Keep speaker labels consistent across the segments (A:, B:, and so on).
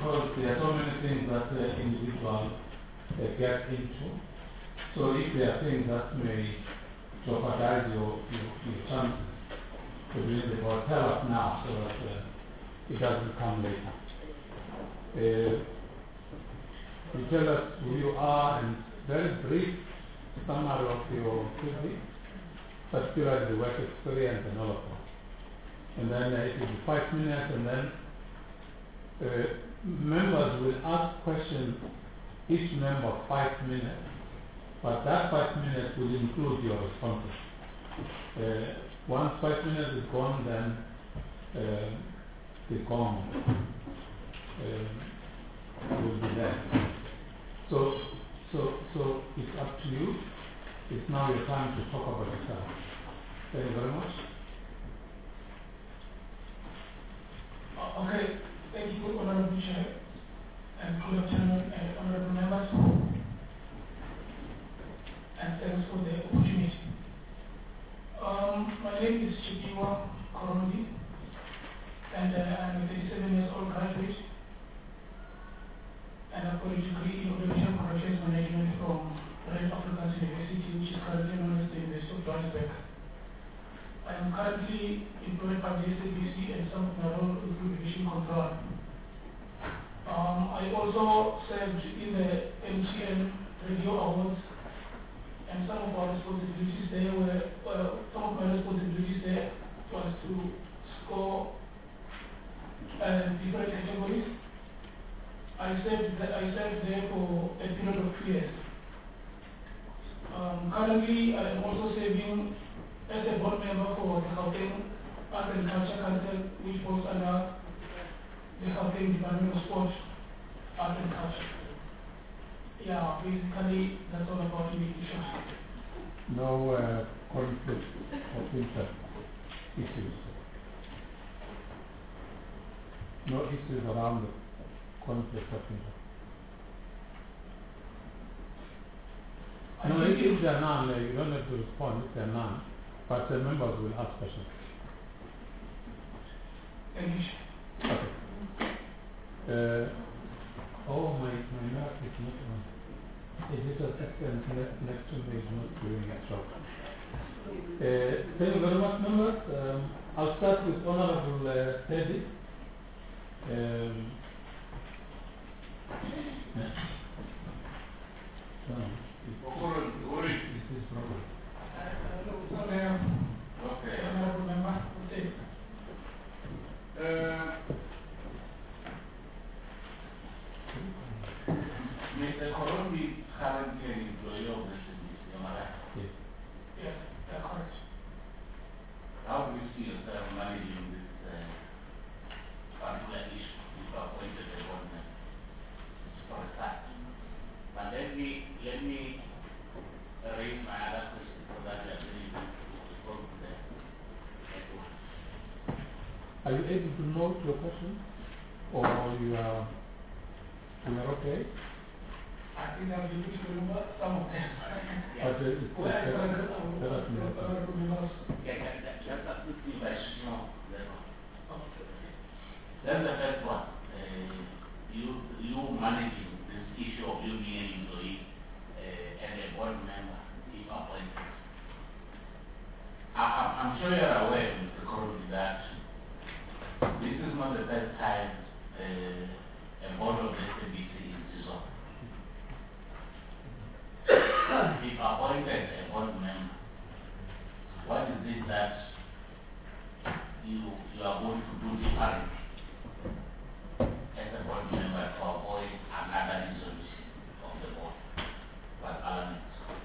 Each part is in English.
A: because there are so many things that individuals get into. So if there are things that may jeopardize your chances to be in the board, tell us now so that it doesn't come later. You tell us who you are and very brief summary of your CV, particularly the work experience and all of that. And then it will be 5 minutes, and then members will ask questions, each member 5 minutes, but that 5 minutes will include your responses. Once 5 minutes is gone, then the gong will be there. So it's up to you. It's now your time to talk about yourself. Thank you very much.
B: Okay, thank you, Honorable Chair, and good afternoon, honorable members, and thanks for the opportunity. My name is Chikiwa Korondi, and I'm a 37 years old graduate, and I've got a degree in Automation Operations Management from Red African University, which is currently known as the University of Johannesburg. I am currently employed by the SABC and some of my role include Vision Control. I also served in the MTN Radio Awards, and some of our responsibilities there were, some of my responsibilities there was to score different categories. I served there for a period of 2 years. Currently, I am also serving as a board member for the Gauteng Art and Culture Council, which falls under the Gauteng Department of Sport, Art and Culture. Yeah, basically that's all about me.
A: No conflict of interest issues. No issues around the conflict of interest. No, if there are none, you don't have to respond if there are none, but the members will ask questions.
B: Thank you.
A: Okay. Oh, my mouth is not on. Is it a second next to me is not doing its job? Thank you very much, members. I'll start with Honorable Teddy.
C: Mr. Korondi, currently an employee of the SABC, am I right?
A: Yes.
B: Yes, that's correct.
C: How do you see yourself managing this particular issue if you appointed a board member? For a start. But let me raise my other question so that you are able to respond to that.
A: Are you able to note your question? Or you are okay?
B: I think I'm able to remember some of them.
C: Yeah.
A: But it's
C: Let's start with the rational level. Then the first one, you managing this issue of you being an employee and a board member if appointed. I'm sure you're aware, Mr. Korondi, that this is not the first time a board of the SABC is dissolved. If appointed a board member, what is it that you are going to do differently as a board member to avoid another dissolution of the board by Parliament?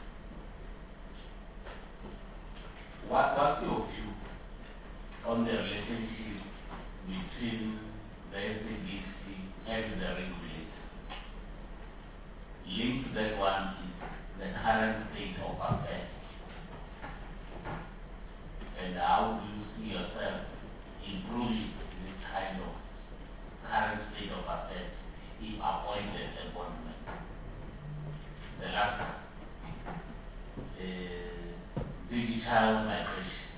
C: What's your view on the relationship between the SABC and the regulator? Linked to that one is the current state of affairs. And how do you see yourself improving this kind of current state of affairs if appointed a board member? The last one, digital migration.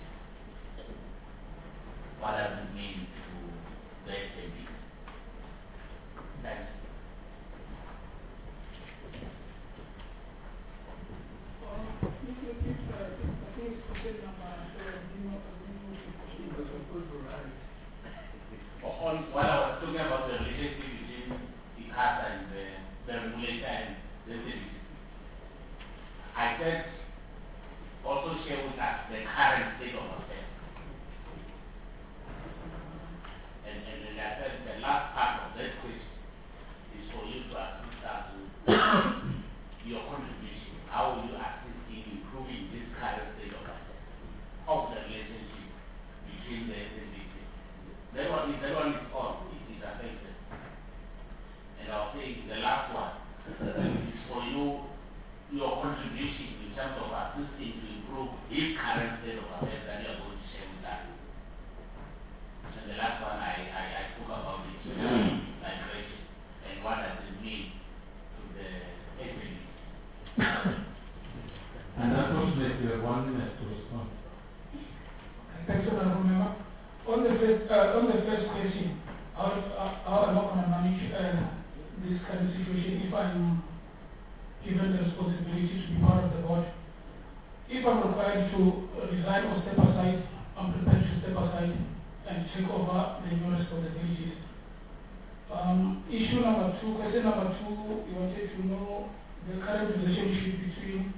C: What does it mean to the SABC? That broadcaster and the regulator and the city. I said, also share with us the current state of affairs. And I said the last part of that question is for you to assist us with your contribution. How will you assist in improving this current state of affairs of the relationship between the SABC? That one is on. It is affected. And I'll say the last one is for you, your contribution in terms of assisting to improve this current state of affairs that you are going to share with us. And the last one I spoke about it, migration, and what does it mean to the SABC.
A: And unfortunately, you have 1 minute to respond.
B: Thanks, Honorable Member. On the first question, how am I going to manage this kind of situation if I'm given the responsibility to be part of the board? If I'm required to resign or step aside, I'm prepared to step aside and take over the new responsibilities. Question number two, you wanted to know the current relationship between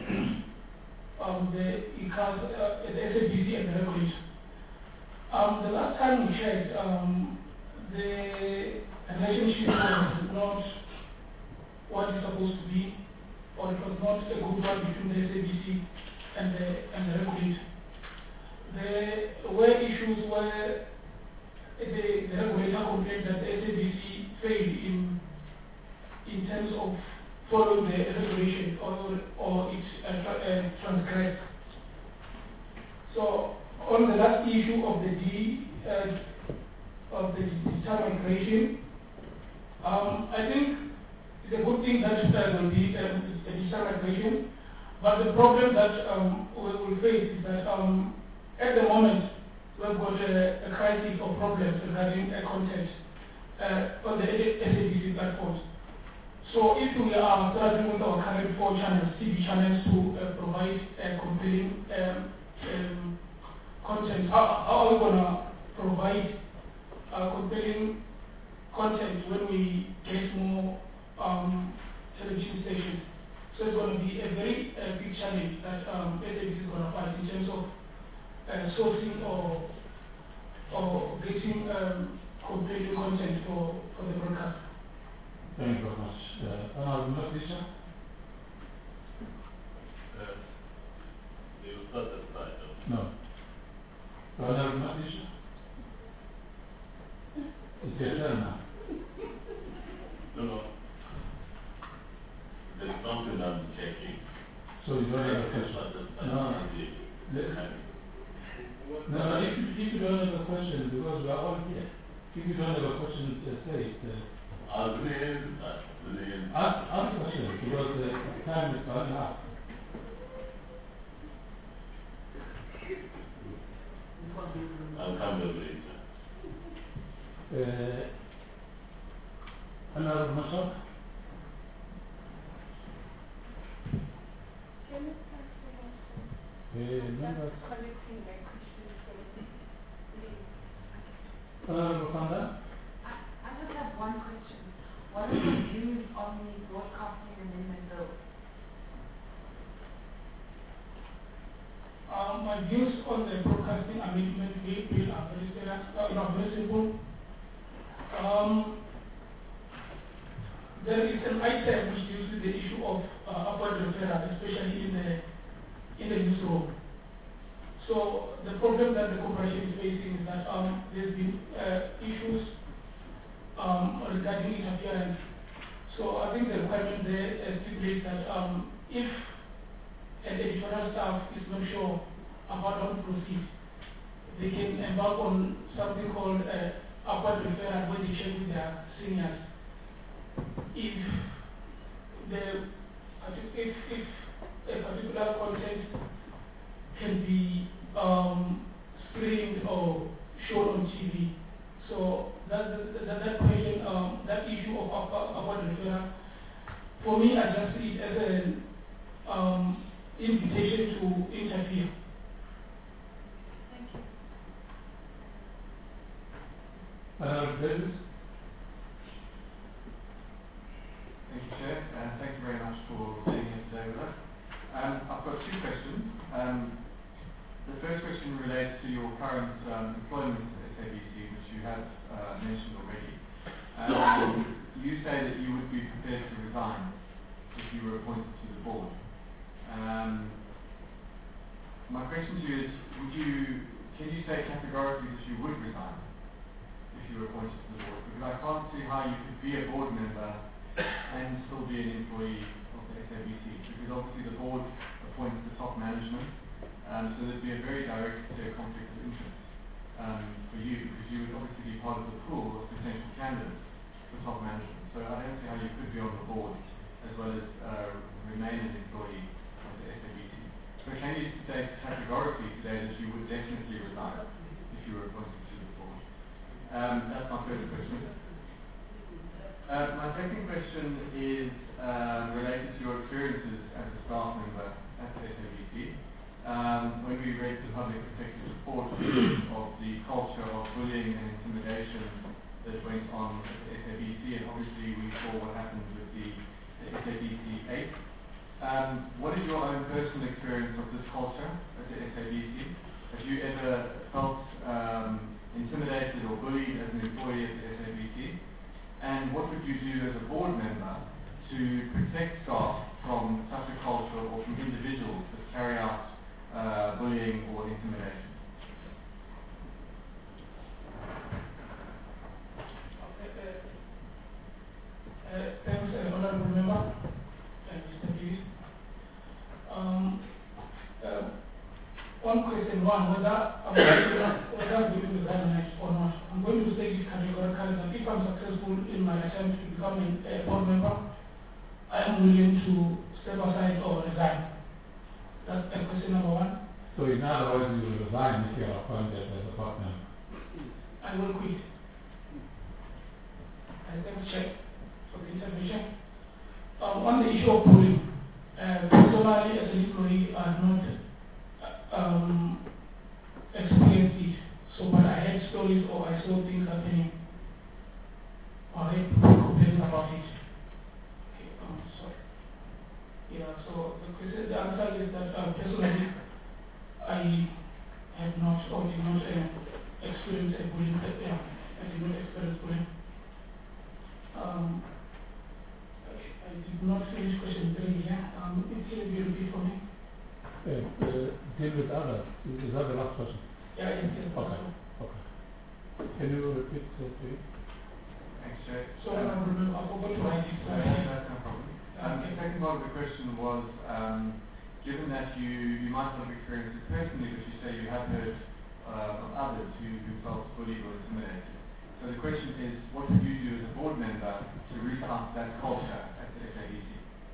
B: the ICAS, the SABC and the regulator. The last time we checked, the relationship was not what it's supposed to be, or it was not a good one between the SABC and the regulator. There were issues where the regulator complained that the SABC failed in terms of following the regulation or it transgressed. So on the last issue of the digital migration, I think it's a good thing that there will be a digital migration, but the problem that we will face is that at the moment we've got a crisis or problems regarding content on the SABC platforms. So if we are struggling with our current 4 channels, TV channels, to provide compelling content, how are we going to provide compelling content when we get more television stations? So it's going to be a very big challenge that SABC is going to fight in terms of sourcing or getting compelling content for the broadcast.
A: Thank you very much. Honorable Matisha?
D: You start the slide.
A: No. Honorable Matisha? It's your turn now.
D: No. There's something I'm checking.
A: So you don't have a question? No, if you don't have a question, because we are all here. If you don't have a question, say it.
D: I'll read that.
A: Ask a question, because the time is running out.
D: I'll come back later.
A: Honorable Masok? Members? Honorable Fanda?
E: I just have one question. What are your views on the Broadcasting Amendment Bill?
B: My views on the Broadcasting Amendment Bill are very simple. There is an item which deals with the issue of upward referral, especially in the newsroom. So the problem that the corporation is facing is that there's been issues regarding interference. So I think the requirement there stipulates that if an editorial staff is not sure about how to proceed, they can embark on something called upward referral, where they check with their seniors. If a particular content can be streamed or shown on TV. So that question, that issue of upward referral, for me, I just see it as an invitation to interfere.
E: Thank you.
A: Davis?
F: for being here today with us. I've got two questions. The first question relates to your current employment at SABC, which you have mentioned already. You say that you would be prepared to resign if you were appointed to the board. My question to you is, can you say categorically that you would resign if you were appointed to the board? Because I can't see how you could be a board member and still be an employee of the SABC, because obviously the board appoints the top management, so there'd be a very direct conflict of interest for you, because you would obviously be part of the pool of potential candidates for top management. So I don't see how you could be on the board as well as remain an employee of the SABC. So can you say categorically today that you would definitely resign if you were appointed to the board? That's my first question. My second question is related to your experiences as a staff member at the SABC. When we read the public protector's report of the culture of bullying and intimidation that went on at the SABC, and obviously we saw what happened with the SABC 8. What is your own personal experience of this culture at the SABC? Have you ever felt intimidated or bullied as an employee at the SABC? And what would you do as a board member to protect staff from such a culture or from individuals that carry out bullying or intimidation?
B: Thanks, Honourable Member. Mr. Please. On question one, whether I'm going to resign or not, I'm going to say this categorically that if I'm successful in my attempt to become a board member, I am willing to step aside or resign. That's question number one.
A: So in other words, you will resign if you are appointed as a board member?
B: I will quit. I thank check for the intervention. On the issue of bullying, personally as an employee, I have not experienced it. So, but I heard stories or I saw things happening, or I heard people complaining about it. Okay, sorry. Yeah, so the answer is that personally, I have not or did not experience a bullying. I did not experience bullying. I did not finish question 3. Yeah, can you repeat for me?
A: Deal with others. Is that the last question?
B: Yeah, yes.
A: Okay. Okay. Can you repeat, please?
F: Thanks, Jay.
B: So I remember, I forgot to write it.
F: That's no problem. The second part of the question was, given that you might not have experienced it personally, but you say you have heard of others who felt bullied or intimidated. So the question is, what would you do as a board member to restart that culture at the SABC?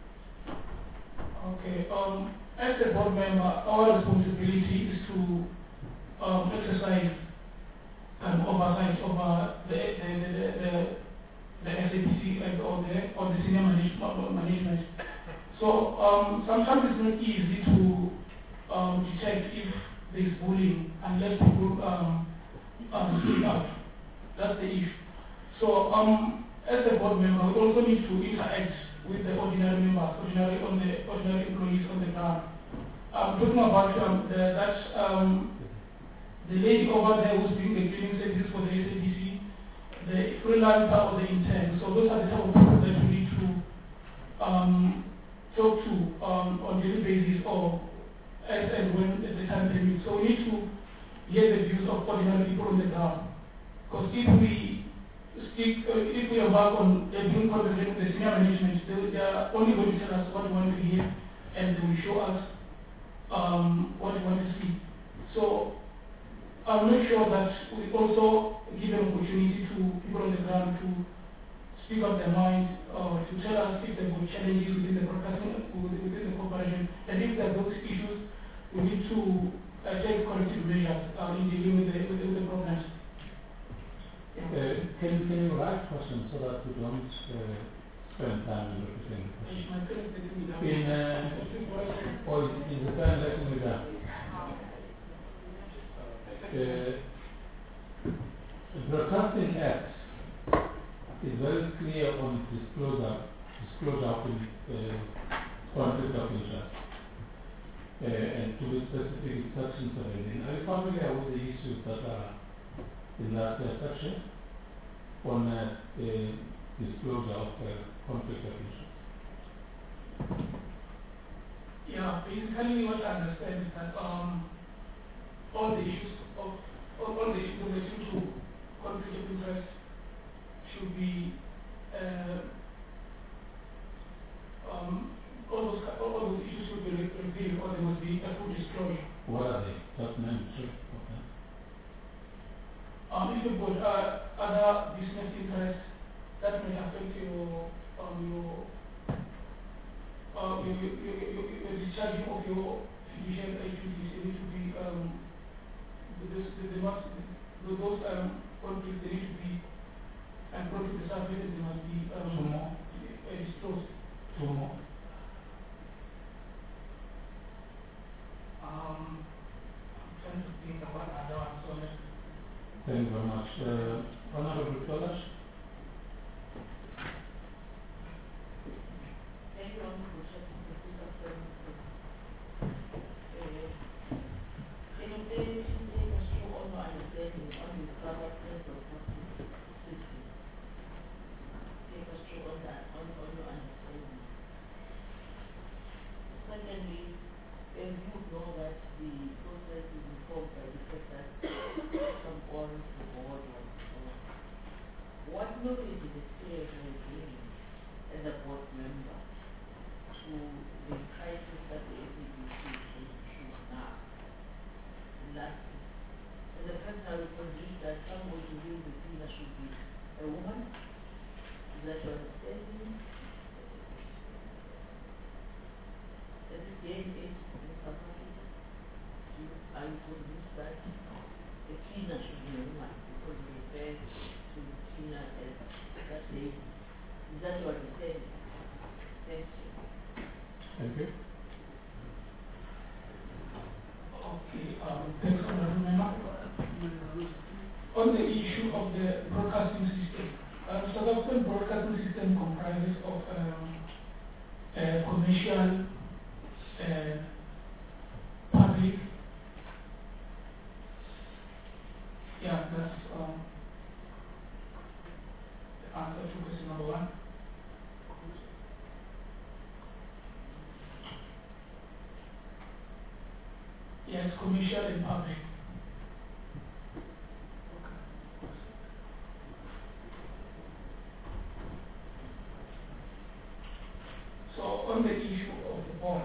B: Okay. As a board member, our responsibility is to exercise an oversight over the SABC and or the senior management. So sometimes it's not easy to detect if there is bullying unless people speak out. That's the issue. So as a board member, we also need to interact with the ordinary members, ordinary employees on the ground. I'm talking about the lady over there who's doing the cleaning services for the SABC, the freelancer or the intern. So those are the type of people that we need to talk to on a daily basis or as and when the time permits. So we need to hear the views of ordinary people on the ground. Because if we embark on a doing conversation with the senior management, they are only going to tell us what we want to hear and they will show us what we want to see. So I'll make sure that we also give an opportunity to people on the ground to speak up their mind, to tell us if they've got challenges within the corporation, and if there are those issues, we need to take corrective measures in dealing with the problems.
A: Can you write questions so that we don't spend time repeating the question? Or is the time letting me down? The Broadcasting Act is very clear on disclosure of conflict of interest. And to be specific in section 17. Are you familiar with the issues that are in that section on disclosure of conflict of interest?
B: Yeah, basically what I understand is that all the issues relating to conflict of interest should be all those issues should be revealed, or there must be a full disclosure.
A: What are they? Just name three of them.
B: If you've got other business interests that may affect your discharging of your fiduciary duties, they need to be those conflicts, they need to be brought to the surface, and they must be
A: Two more.
B: disclosed.
A: Two more.
B: I'm trying to think about other ones. So
A: Thank you very much. Honorable Kalash?
G: Thank you, Honorable Chairman. In obtaining take us through all my understanding on the governance of justice system. Take us through on that, on your understanding. Secondly, you know that the process is informed by the fact that some on the board was before. What knowledge is experience will gain as a board member to the crisis that the SABC is going through now? Lastly, as a personal convinced that somebody who is the cleaner should be a woman. Is that your understanding? At this day and age in South Africa, are you convinced that a cleaner should be a woman because you refer to the cleaner as that lady? Is that your understanding? Thank you.
A: Thank you.
B: okay, thanks, Honorable Member. On the issue of the broadcasting system, South African broadcasting system comprises of commercial, public. Yeah, that's the answer to question number one. Yes, commercial and public. So on the issue of the board,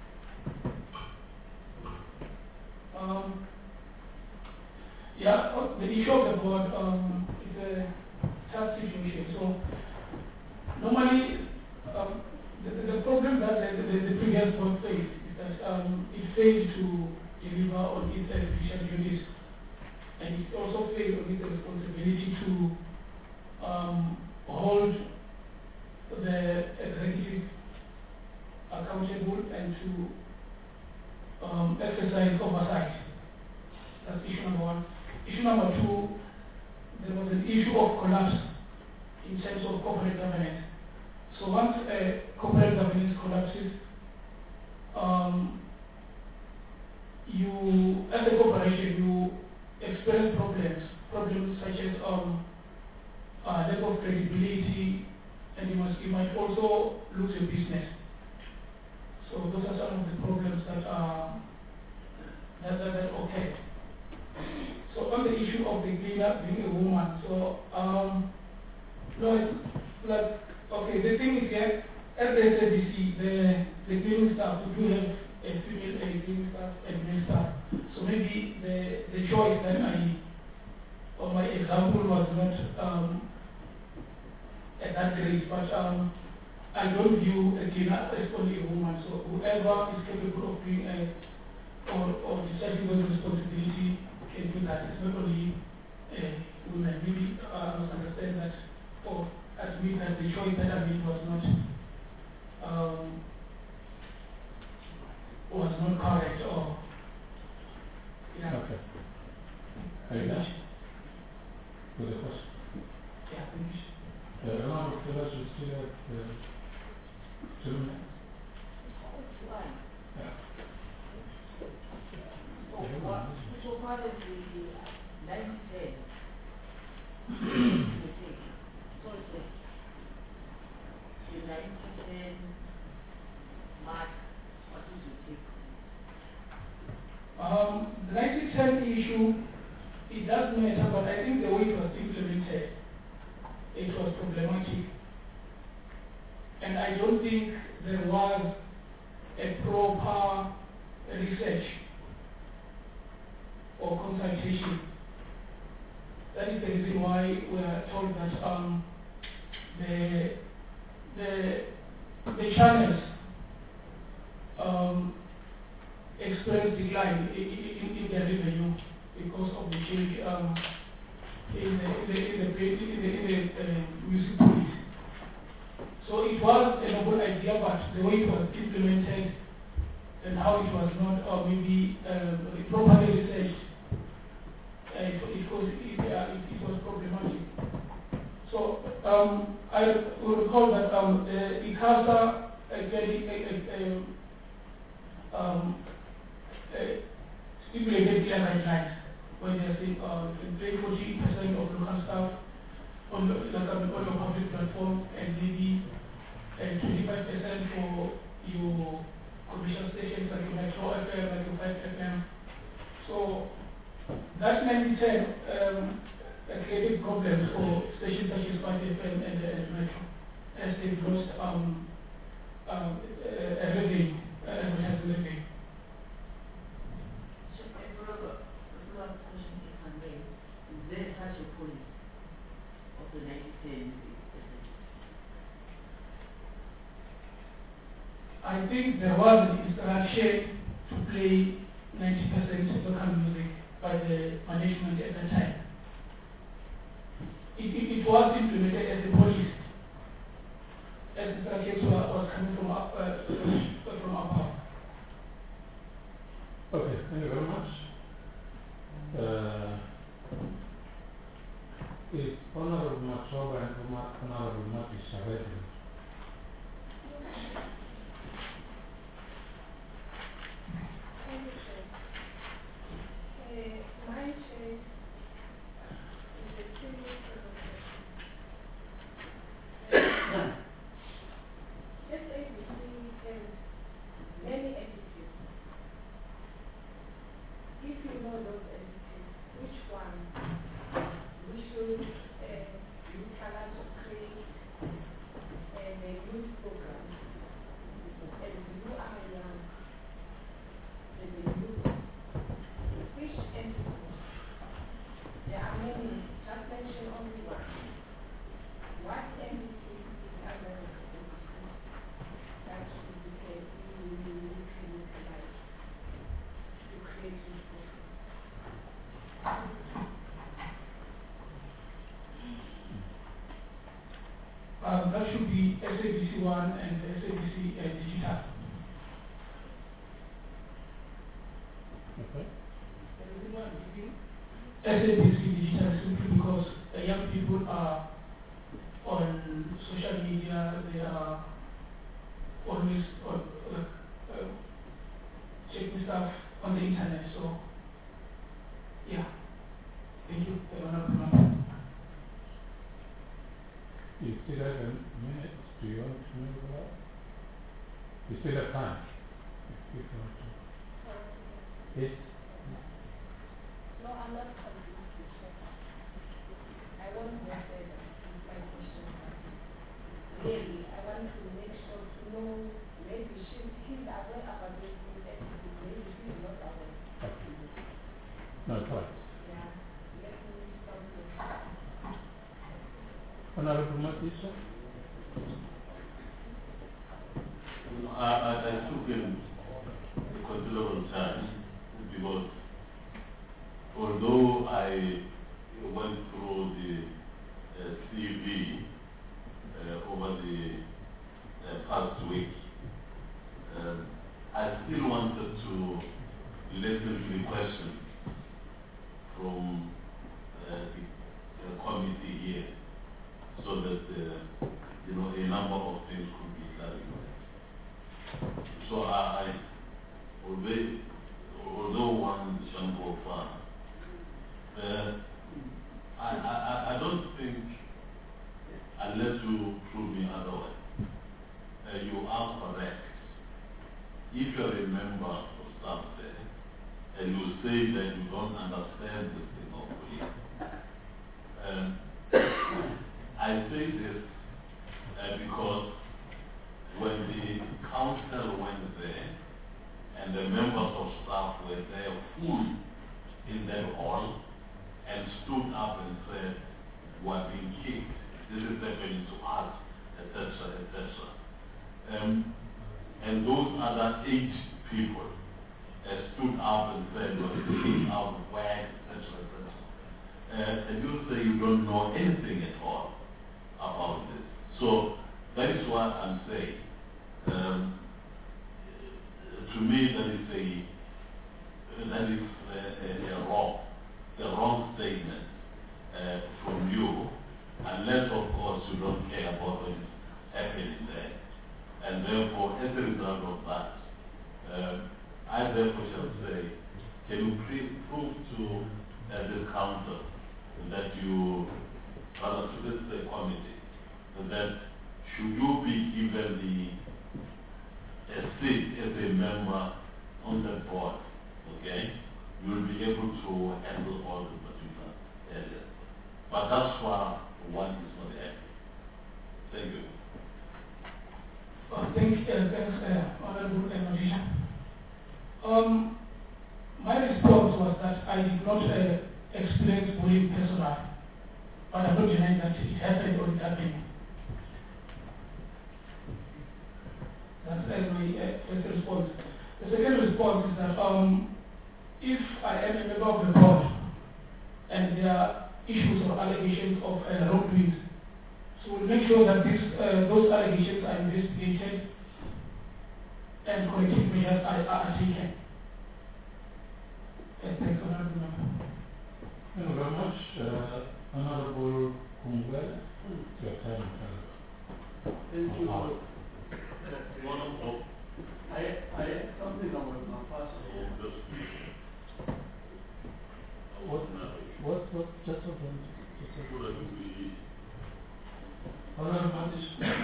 B: the issue of the board is a tough situation. So normally, the problem that the previous board faced is that it failed to deliver on its official duties, and it also failed on its responsibility to hold the executive accountable and to exercise oversight. That's issue number one. Issue number two, there was an issue of collapse in terms of corporate governance. So once corporate governance collapses, you, as a corporation, you experience problems such as lack of credibility, and you might also lose your business. So those are some of the problems that occur. So on the issue of the cleaner being a woman, so no, it's like, okay, the thing is here at the SABC, the cleaning staff, we do have a female cleaning staff and male staff. So maybe the choice that or my example was not at that grade, but I don't view a cleaner as only a woman. So whoever is capable of doing or discharging those responsibility can do that. It's not only women. Maybe I must understand that, or admit that the choice that I made was not correct, or yeah.
A: Okay. Are you done with the question?
B: Yeah, finished.
A: Honorable Kalash, you still have 2 minutes.
G: it's fine.
A: Yeah.
G: So far as the 90-10, so it's the 90-10 mark, what is your take?
B: The 90-10 issue, it does matter, but I think the way it was implemented, it was problematic. And I don't think there was a proper research or consultation. That is the reason why we are told that the channels experienced decline in their revenue because of the change in the music police. So it was a noble idea, but the way it was implemented and how it was not maybe properly researched, it was problematic. So I will recall that the ICASA stipulated clear guidelines when they say you pay 40% of local staff on your public platform and maybe 25% for your commercial stations like your Metro FM, like your 5 FM. So that 90-10 created problems for stations such as 5 FM and Metro as they've lost revenue, advertising revenue.
G: So a follow-up question, if I may. Is there such a policy of the 90-10?
B: I think there was an instruction to play 90% local music by the management at the time. It was implemented as a policy, as the instructions was coming from above.
A: Okay, thank you very much. Is Honorable Machoba and Honorable Matis available?
H: My change is a serious provocation. SABC has many entities. If you know those entities, which one we should utilize to create a youth program, and you are young, and the youth, which entity? There are many, just mention only one. What entity is under the SABC that we can utilize to create this program?
B: That should be SABC One and SABC Digital.
A: Okay.
B: SABC Digital simply because young people are on social media, they are always on, checking stuff on the internet. So, yeah. Thank you.
A: You still have a minute. Do you want to move that? You still have time. If you want to. Yes.
H: No, I'm not convinced. I won't go further with my question. Really, I want to make sure to know maybe he's aware about this entities, maybe he's not aware.
A: Okay. No, quite.
H: Yeah, let me stop there.
A: Honorable Matisa?
D: I took in considerable time because although I went through the CV over the past week, I still wanted to listen to the questions from the committee here so that a number of things could be clarified. So although one shall go far, I don't think, unless you prove me otherwise, you are correct. If you're a member of staff there, and you say that you don't understand this thing of police, I say this because when the council went there, and the members of staff were there full in that hall, and stood up and said, "We are being kicked. This is happening to us," etc., etc. And those other 8 people stood up and said, "We are being kicked out of where," etc., etc. And you say you don't know anything at all about this. So that is what I'm saying. To me, that is a wrong statement from you, unless of course you don't care about what is happening there. And therefore, as a result of that, I therefore shall say, can you prove to this council that you, rather to this committee, that should you be given a seat as a member on the board, okay, you will be able to handle all the particular areas. But that's why one is not happy. Thank you.
B: Thanks, Honorable Magician. My response was that I did not experience bullying personally, but I'm not denying that it happened or it happened. That's my first response. The second response is that if I am a member of the board and there are issues or allegations of wrongdoings, so we'll make sure that those allegations are investigated and corrective measures are taken. Thanks, Honorable Member.
A: Thank you very much. Honorable Kungwe, your time.
I: Thank you. I had something about my passport.
A: What, just a minute. Honorable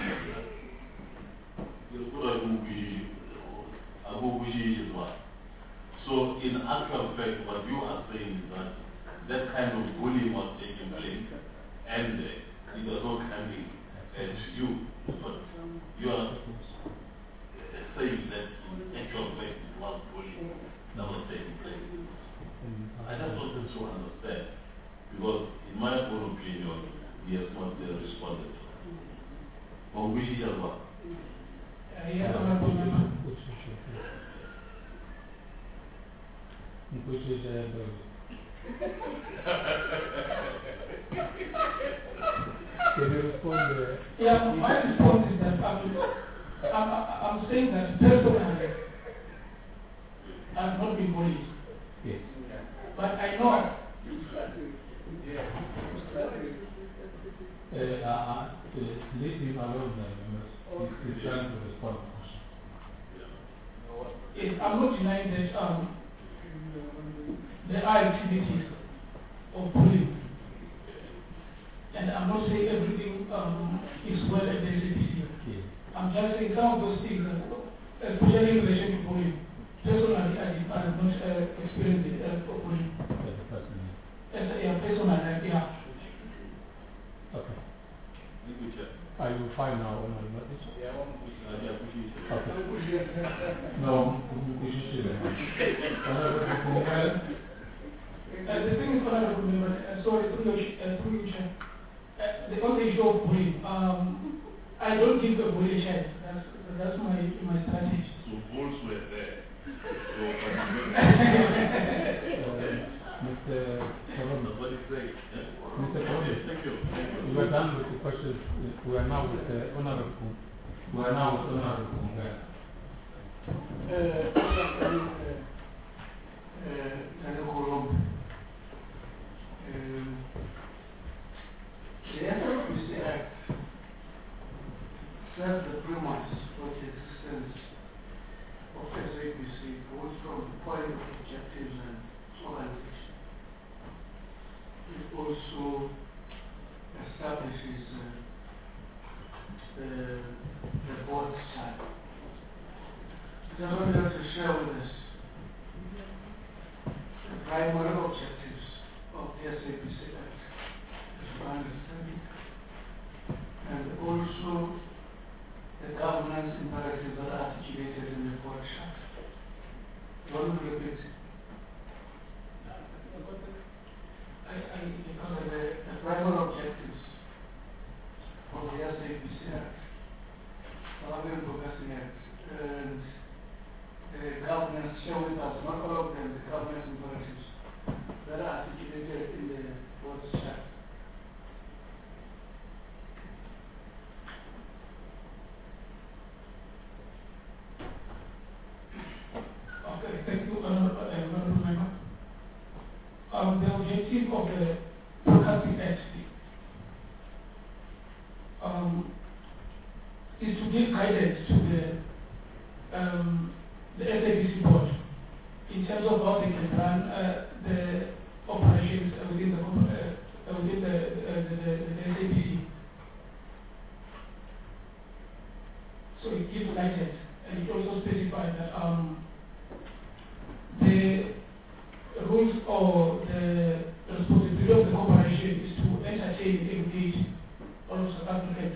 D: So in actual fact, what you are saying is that that kind of bullying was taking place, and it was not coming to you, but you are saying that in actual fact it was bullying that was taking place. I just wanted to understand, because in my own opinion, he has not responded. But we hear what?
B: Yes, Honorable Member.
A: Which is can you respond?
B: Yeah, my response is that I'm saying that personally I've not been bullied.
A: Yes.
B: But I know
A: leave him alone then. He's trying to respond.
B: yes, I'm not denying that there are activities of bullying. And I'm not saying everything is well and there is a pity.
A: Yes.
B: I'm just saying some of those things, especially in relation to bullying. Personally, I have not experienced bullying. Personally, yeah.
A: Okay. Are you fine now, Honorable? Okay. No, we should see that.
B: The thing is, Honorable Member, sorry, through you, Chair. The only issue of bullying, I don't give a bully a chance. That's my strategy.
D: So bulls were there.
A: Mr. Corona.
D: What is great?
A: Mr. Corona.
D: Thank you.
A: We are done with the questions. We are now with the Honorable Kungwe.
I: The FLPC Act sets the premise for the existence of SABC goes from the point of objectives and organization. It also establishes the board chart. Just wanted to share with us the primary objectives of the SABC Act, as you understand it, and also the governance imperatives that are articulated in the board chart. You want to repeat? The primary objectives of the SABC Act, the Agri Broadcasting Act, and the governance, share with us, not all of them, the governance imperatives that are articulated in the board chart.
B: Okay, thank you, Honorable Member. The objective of the Broadcasting Act is to give guidance to the SABC board in terms of how they can run the operations within the SABC. So it gives guidance, and it also specifies that the rules or the responsibility of the corporation is to entertain and engage all of South Africans.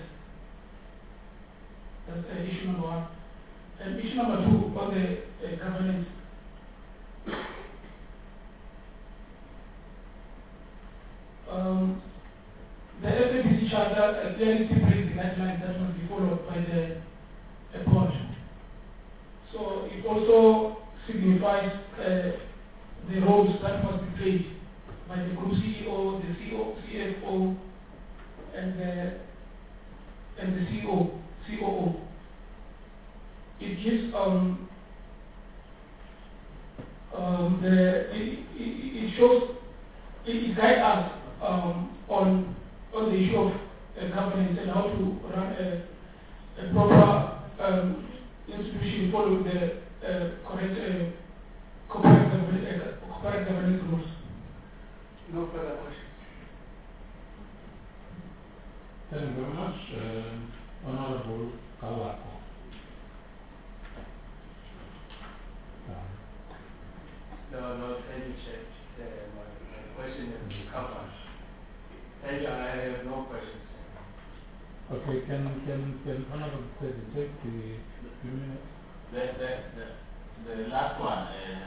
B: That's issue number one. And issue number two on the governance. The SABC charter clearly stipulates the guidelines that must be followed by the board. So it also signifies the roles that must be played by the group CEO, the CFO, and the COO. It gives it shows it guides us on the issue of governance and how to run a proper institution following the correct correct governance rules.
I: No further questions.
A: Thank you very much, Honorable Kawako.
J: No, thank you, Chair. My question is covered. Thank you, I have no questions.
A: Okay, can Honorable President take the few minutes?
C: The last one,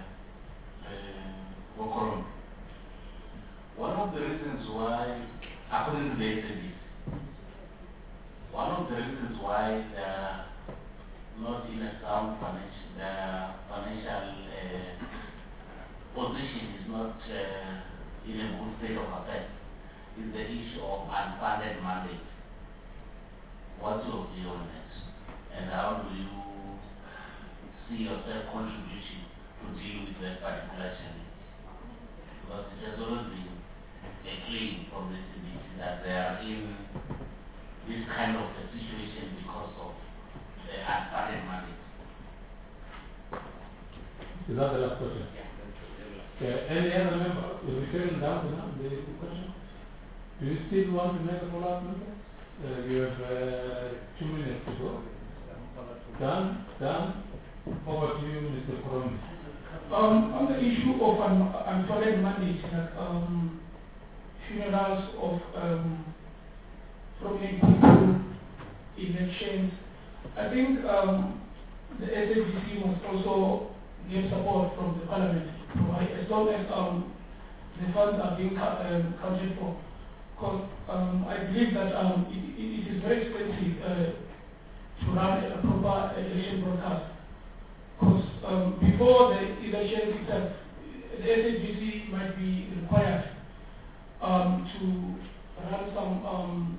C: Wokoron. One of the reasons why, according to the SABC, one of the reasons why they are not in a sound financial position is not in a good state of affairs is the issue of unfunded mandate. What's your view on that? And how do you see yourself contributing to deal with that particular challenge? Because it has always been a claim from the CBC that they are in this kind of a situation because of the unfunded mandate.
A: Is that the last question? Any other member? Will we turn down to now the question? Do you still want to make a follow-up, member? You have 2 minutes to go. Done. Over to you, Mr. Koromi.
B: On the issue of unfunded mandate, funerals of prominent people, elections, I think the SABC must also get support from the Parliament, as long as the funds are being counted for. Because I believe that it is very expensive to run a proper election broadcast. Because before the election itself, the SABC might be required to run some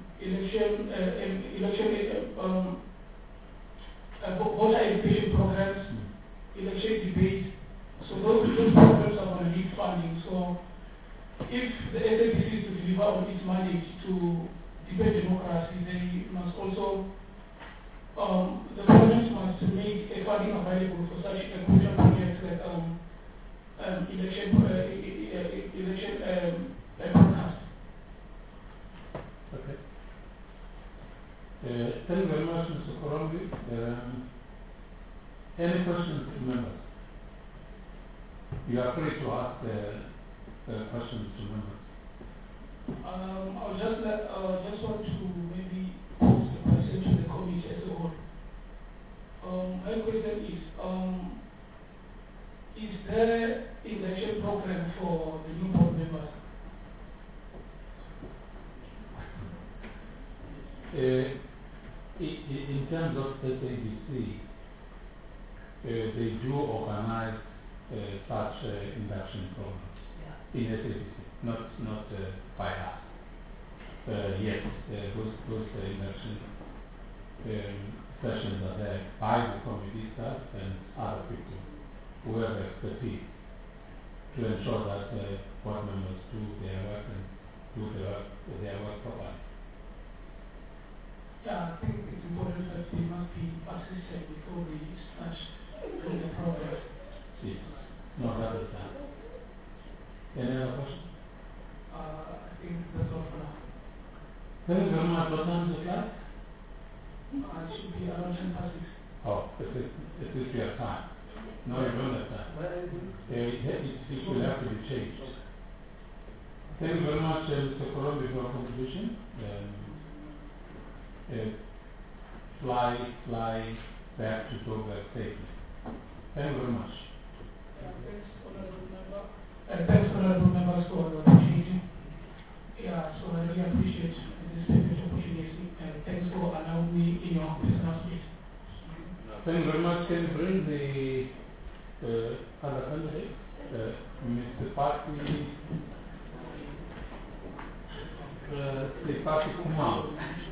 B: voter education programs, election debates. So those programs are going to need funding. So if the SABC is to deliver on its mandate to debate democracy, they must also, the government must make a funding available for such crucial projects like election broadcast.
A: Okay. Thank you very much, Mr. Korombi. Any questions, members? You are free to ask questions to members.
B: I'll just want to maybe pose a question to the committee as a whole. My question is there election program for the new board members?
A: In terms of SABC, they do organize such induction programs in SABC, not by us. Yes, those induction sessions are there by the committee staff and other people who have expertise to ensure that board members do their work and do their work properly.
B: Yeah, I think it's important that they must be assisted before they start doing the program.
A: Yes. No, that is that. Any other question?
B: I think that's all for now.
A: Thank you very much. What time is the class?
B: It should be around 10 past 6.
A: Oh, it is your time. No, you don't have time. It will have to be changed. Thank you very much, Mr. Korombi, for your contribution. Fly back to Joburg safely. Thank you very much.
B: Thanks, honorable members, for the opportunity. Yeah, so I really appreciate this privileged opportunity, and thanks for allowing me in your personal space.
A: Thank you very much. Can you bring the other candidate, Mr. Pati Kumar?